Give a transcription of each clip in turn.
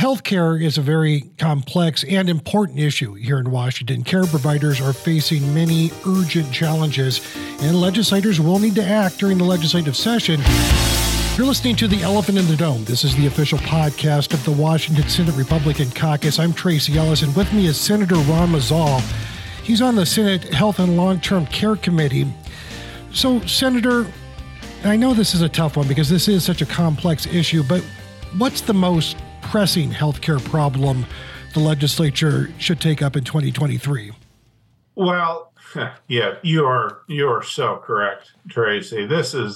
Healthcare is a very complex and important issue here in Washington. Care providers are facing many urgent challenges, and legislators will need to act during the legislative session. You're listening to The Elephant in the Dome. This is the official podcast of the Washington Senate Republican Caucus. I'm Tracy Ellis, and with me is Senator Ron Mazzol. He's on the Senate Health and Long-Term Care Committee. So, Senator, I know this is a tough one because this is such a complex issue, but what's the most pressing healthcare problem the legislature should take up in 2023? Well, yeah, you are so correct, Tracy. This is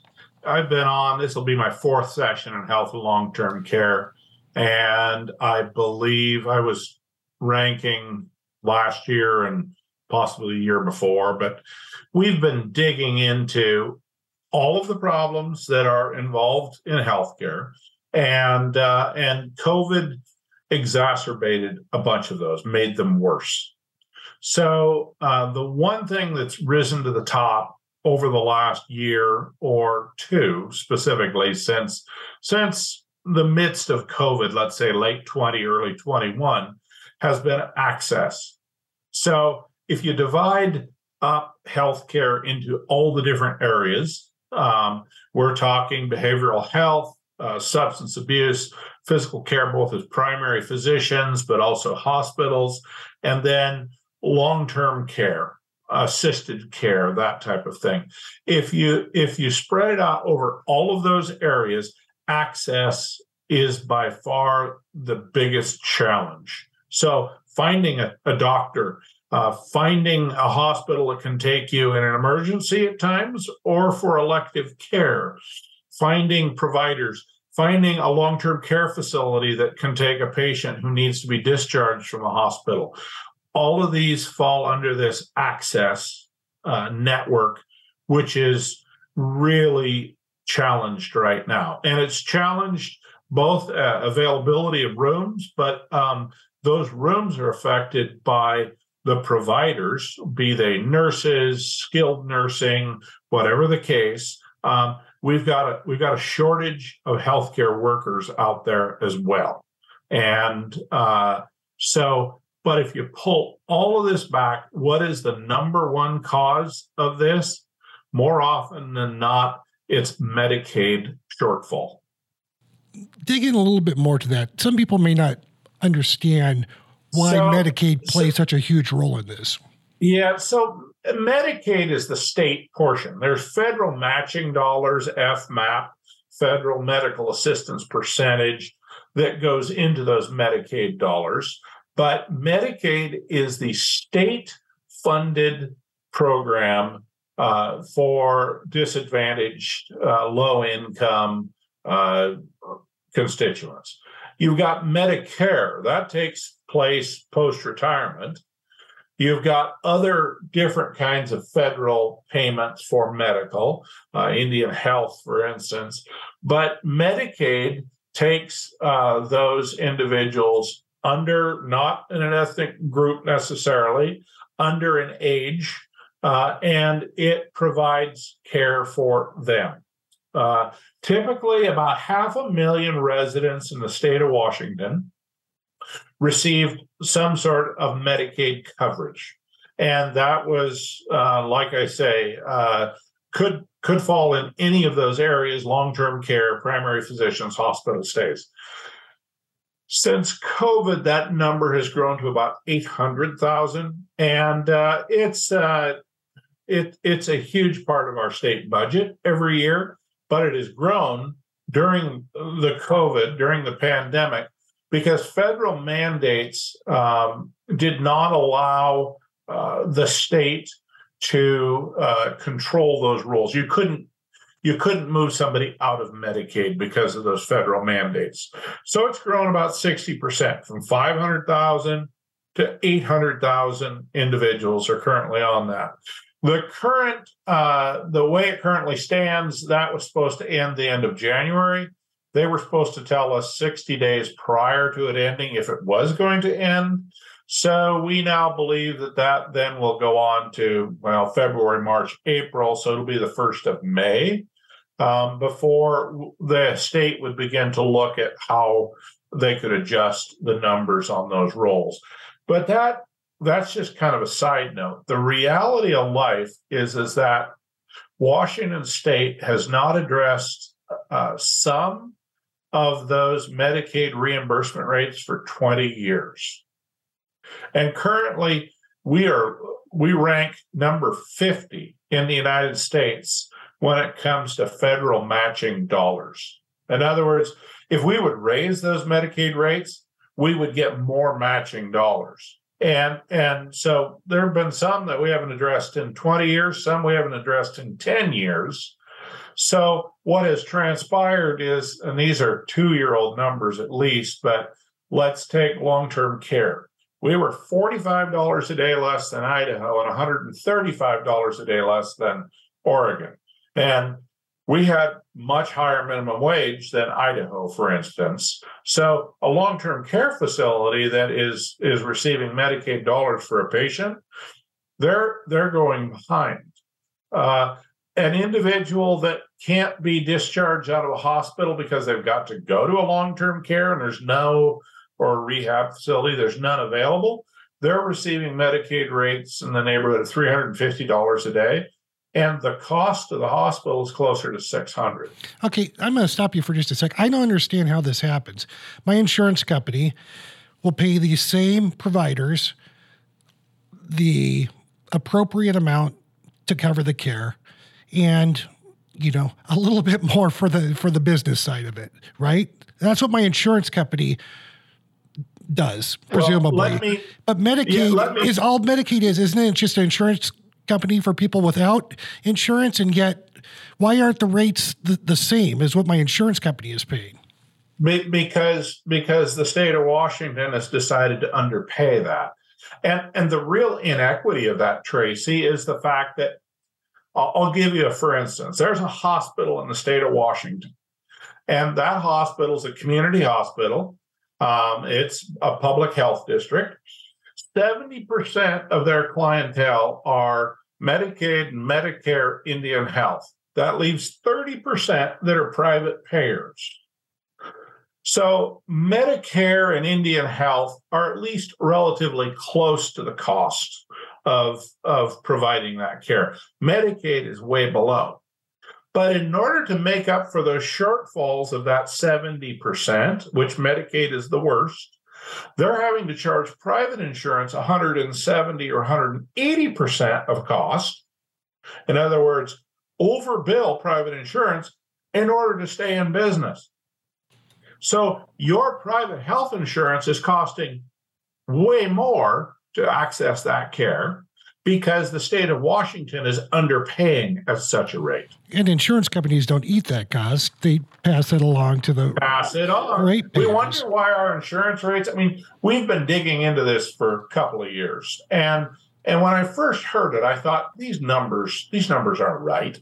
this will be my fourth session in health and long-term care, and I believe I was ranking last year and possibly the year before, but we've been digging into all of the problems that are involved in healthcare. And COVID exacerbated a bunch of those, made them worse. So the one thing that's risen to the top over the last year or two, specifically since the midst of COVID, let's say late 20, early 21, has been access. So if you divide up healthcare into all the different areas, we're talking behavioral health, substance abuse, physical care, both as primary physicians, but also hospitals, and then long-term care, assisted care, that type of thing. If you spread it out over all of those areas, access is by far the biggest challenge. So finding a doctor, finding a hospital that can take you in an emergency at times or for elective care, finding providers, finding a long-term care facility that can take a patient who needs to be discharged from a hospital. All of these fall under this access network, which is really challenged right now. And it's challenged both availability of rooms, but those rooms are affected by the providers, be they nurses, skilled nursing, whatever the case. We've got a shortage of healthcare workers out there as well. And but if you pull all of this back, what is the number one cause of this? More often than not, it's Medicaid shortfall. Dig in a little bit more to that. Some people may not understand why Medicaid plays such a huge role in this. Yeah, so Medicaid is the state portion. There's federal matching dollars, FMAP, federal medical assistance percentage, that goes into those Medicaid dollars. But Medicaid is the state-funded program for disadvantaged, low-income constituents. You've got Medicare. That takes place post-retirement. You've got other different kinds of federal payments for medical, Indian Health, for instance. But Medicaid takes those individuals under, not in an ethnic group necessarily, under an age, and it provides care for them. Typically, about 500,000 residents in the state of Washington received some sort of Medicaid coverage. And that was, like I say, could fall in any of those areas: long-term care, primary physicians, hospital stays. Since COVID, that number has grown to about 800,000, and it's a huge part of our state budget every year, but it has grown during the pandemic, because federal mandates did not allow the state to control those rules. You couldn't move somebody out of Medicaid because of those federal mandates. So it's grown about 60%, from 500,000 to 800,000 individuals are currently on that. The way it currently stands, that was supposed to end the end of January. They were supposed to tell us 60 days prior to it ending if it was going to end. So we now believe that then will go on to, February, March, April. So it'll be the 1st of May before the state would begin to look at how they could adjust the numbers on those rolls. But that's just kind of a side note. The reality of life is that Washington State has not addressed some of those Medicaid reimbursement rates for 20 years. And currently, we rank number 50 in the United States when it comes to federal matching dollars. In other words, if we would raise those Medicaid rates, we would get more matching dollars. And so there have been some that we haven't addressed in 20 years, some we haven't addressed in 10 years. So what has transpired is, and these are 2-year-old numbers at least, but let's take long-term care. We were $45 a day less than Idaho and $135 a day less than Oregon. And we had much higher minimum wage than Idaho, for instance. So a long-term care facility that is receiving Medicaid dollars for a patient, they're going behind. An individual that can't be discharged out of a hospital because they've got to go to a long-term care and there's no, or a rehab facility, there's none available, they're receiving Medicaid rates in the neighborhood of $350 a day. And the cost of the hospital is closer to $600. Okay, I'm going to stop you for just a sec. I don't understand how this happens. My insurance company will pay these same providers the appropriate amount to cover the care, and a little bit more for the business side of it, right? That's what my insurance company does, presumably. But Medicaid is all Medicaid is, isn't it? Just an insurance company for people without insurance, and yet why aren't the rates the same as what my insurance company is paying? Because the state of Washington has decided to underpay that. And the real inequity of that, Tracy, is the fact that, I'll give you for instance, there's a hospital in the state of Washington, and that hospital is a community hospital. It's a public health district. 70% of their clientele are Medicaid and Medicare Indian Health. That leaves 30% that are private payers. So Medicare and Indian Health are at least relatively close to the cost of providing that care. Medicaid is way below. But in order to make up for those shortfalls of that 70%, which Medicaid is the worst, they're having to charge private insurance 170 or 180% of cost. In other words, overbill private insurance in order to stay in business. So your private health insurance is costing way more to access that care because the state of Washington is underpaying at such a rate. And insurance companies don't eat that cost. They pass it along to the ratepayers. We wonder why our insurance rates, we've been digging into this for a couple of years. And when I first heard it, I thought these numbers aren't right.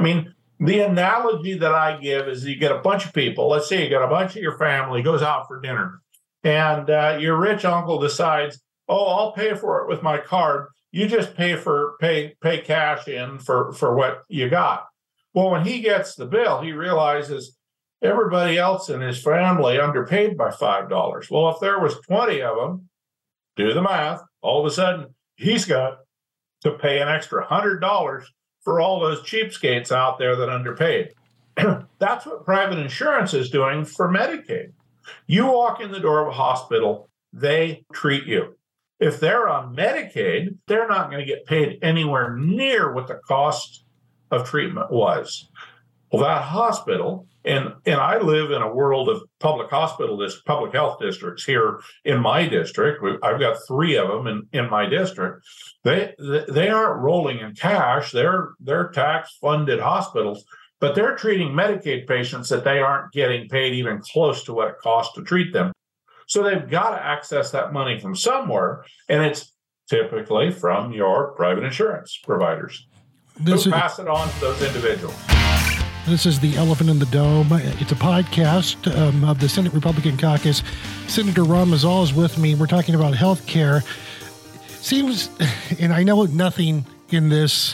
The analogy that I give is you get a bunch of people, let's say you got a bunch of your family goes out for dinner, and your rich uncle decides, I'll pay for it with my card. You just pay cash in for what you got. Well, when he gets the bill, he realizes everybody else in his family underpaid by $5. Well, if there was 20 of them, do the math, all of a sudden he's got to pay an extra $100 for all those cheapskates out there that underpaid. That's what private insurance is doing for Medicaid. You walk in the door of a hospital, they treat you. If they're on Medicaid, they're not going to get paid anywhere near what the cost of treatment was. Well, that hospital, and I live in a world of public health districts here in my district. I've got 3 of them in my district. They aren't rolling in cash. They're tax-funded hospitals, but they're treating Medicaid patients that they aren't getting paid even close to what it costs to treat them. So they've got to access that money from somewhere, and it's typically from your private insurance providers who pass it on to those individuals. This is the Elephant in the Dome. It's a podcast of the Senate Republican Caucus. Senator Ron Mazzal is with me. We're talking about health care. Seems, and I know nothing on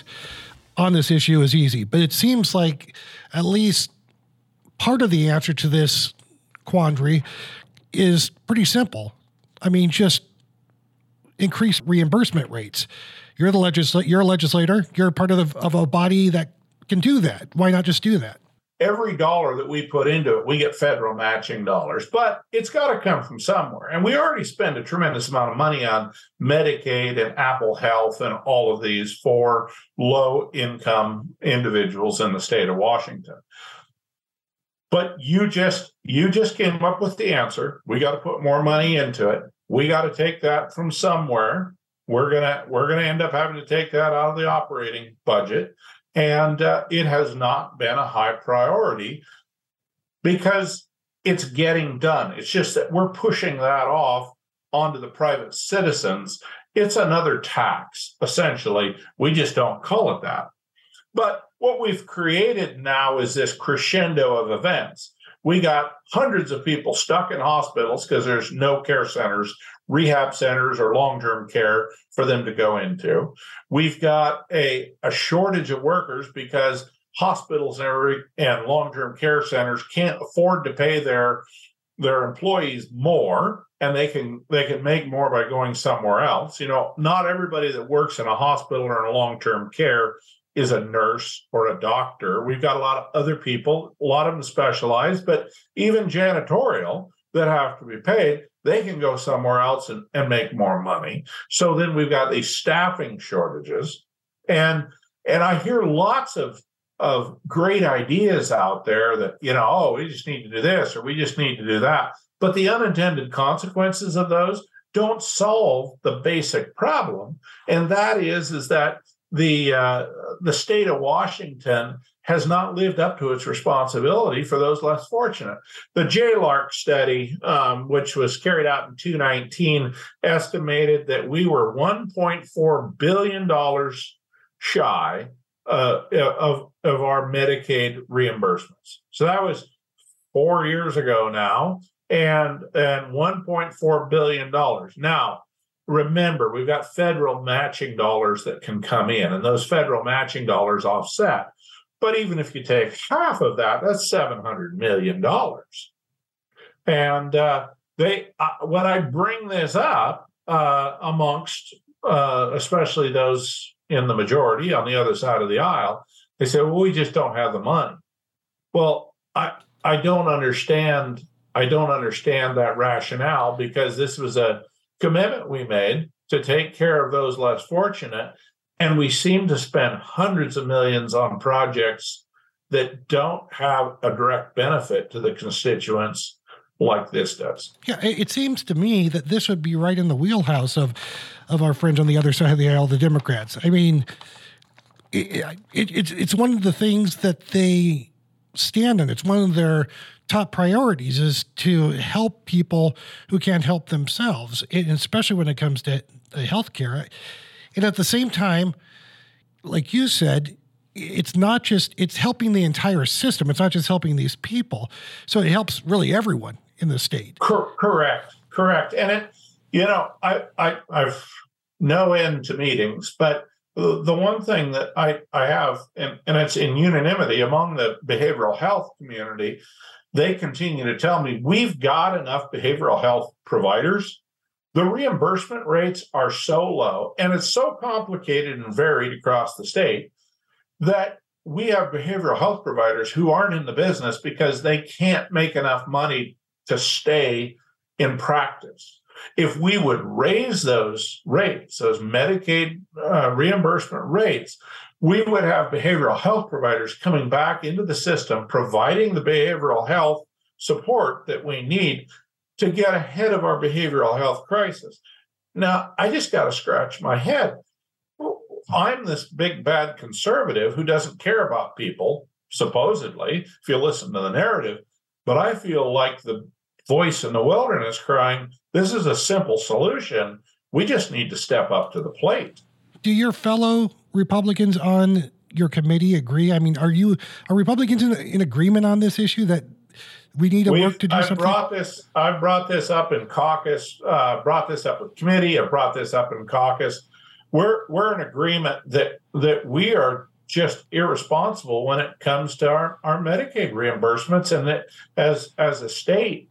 this issue is easy, but it seems like at least part of the answer to this quandary is pretty simple. I mean, just increase reimbursement rates. You're a legislator. You're part of a body that can do that. Why not just do that? Every dollar that we put into it, we get federal matching dollars, but it's got to come from somewhere. And we already spend a tremendous amount of money on Medicaid and Apple Health and all of these for low-income individuals in the state of Washington. But you just came up with the answer. We got to put more money into it. We got to take that from somewhere. We're gonna end up having to take that out of the operating budget. And it has not been a high priority because it's getting done. It's just that we're pushing that off onto the private citizens. It's another tax, essentially. We just don't call it that. But what we've created now is this crescendo of events. We got hundreds of people stuck in hospitals because there's no care centers, rehab centers, or long-term care for them to go into. We've got a shortage of workers because hospitals and long-term care centers can't afford to pay their employees more, and they can make more by going somewhere else. You know, not everybody that works in a hospital or in a long-term care is a nurse or a doctor. We've got a lot of other people, a lot of them specialized, but even janitorial that have to be paid, they can go somewhere else and make more money. So then we've got these staffing shortages. And I hear lots of great ideas out there that, you know, oh, we just need to do this or we just need to do that. But the unintended consequences of those don't solve the basic problem. And that is that the state of Washington has not lived up to its responsibility for those less fortunate. The JLARC study, which was carried out in 2019, estimated that we were $1.4 billion shy of our Medicaid reimbursements. So that was 4 years ago now, and $1.4 billion. Now, remember, we've got federal matching dollars that can come in, and those federal matching dollars offset. But even if you take half of that, that's $700 million. And when I bring this up amongst especially those in the majority on the other side of the aisle, they say, well, we just don't have the money. Well, I don't understand. I don't understand that rationale, because this was a commitment we made to take care of those less fortunate. And we seem to spend hundreds of millions on projects that don't have a direct benefit to the constituents like this does. Yeah, it seems to me that this would be right in the wheelhouse of our friends on the other side of the aisle, the Democrats. I mean, it's one of the things that they stand on. It's one of their top priorities is to help people who can't help themselves, and especially when it comes to healthcare. And at the same time, like you said, it's helping the entire system. It's not just helping these people. So it helps really everyone in the state. Correct. And I've no end to meetings, but the one thing that I have, and it's in unanimity among the behavioral health community, they continue to tell me we've got enough behavioral health providers. The reimbursement rates are so low, and it's so complicated and varied across the state that we have behavioral health providers who aren't in the business because they can't make enough money to stay in practice. If we would raise those rates, those Medicaid reimbursement rates, we would have behavioral health providers coming back into the system, providing the behavioral health support that we need to get ahead of our behavioral health crisis. Now, I just got to scratch my head. I'm this big, bad conservative who doesn't care about people, supposedly, if you listen to the narrative. But I feel like the voice in the wilderness crying, this is a simple solution. We just need to step up to the plate. Do your fellow Republicans on your committee agree? I mean, are Republicans in agreement on this issue that we need to work to do something? I've brought this up in caucus, brought this up with committee, I've brought this up in caucus. We're in agreement that we are just irresponsible when it comes to our Medicaid reimbursements, and that as a state,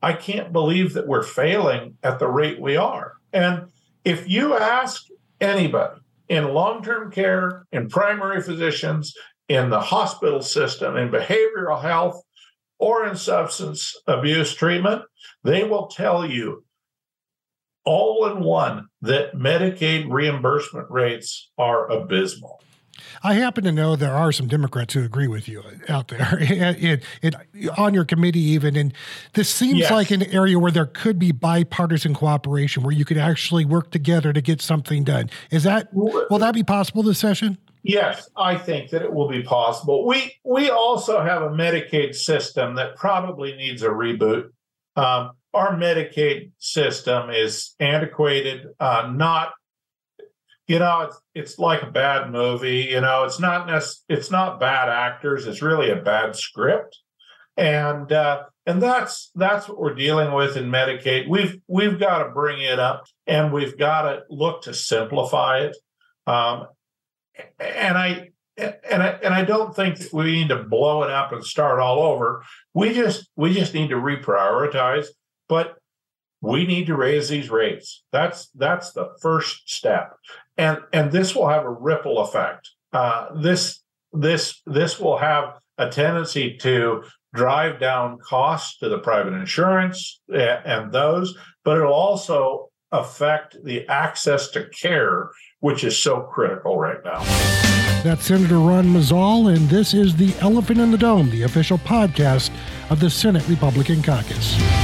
I can't believe that we're failing at the rate we are. And if you ask anybody in long-term care, in primary physicians, in the hospital system, in behavioral health, or in substance abuse treatment, they will tell you all in one that Medicaid reimbursement rates are abysmal. I happen to know there are some Democrats who agree with you out there on your committee even. And this seems like an area where there could be bipartisan cooperation, where you could actually work together to get something done. Will that be possible this session? Yes, I think that it will be possible. We also have a Medicaid system that probably needs a reboot. Our Medicaid system is antiquated, it's like a bad movie. It's not bad actors. It's really a bad script, and that's what we're dealing with in Medicaid. We've got to bring it up, and we've got to look to simplify it. And I don't think that we need to blow it up and start all over. We just need to reprioritize, but we need to raise these rates. That's the first step, and this will have a ripple effect. This will have a tendency to drive down costs to the private insurance and those, but it'll also affect the access to care, which is so critical right now. That's Senator Ron Mazzol, and this is The Elephant in the Dome, the official podcast of the Senate Republican Caucus.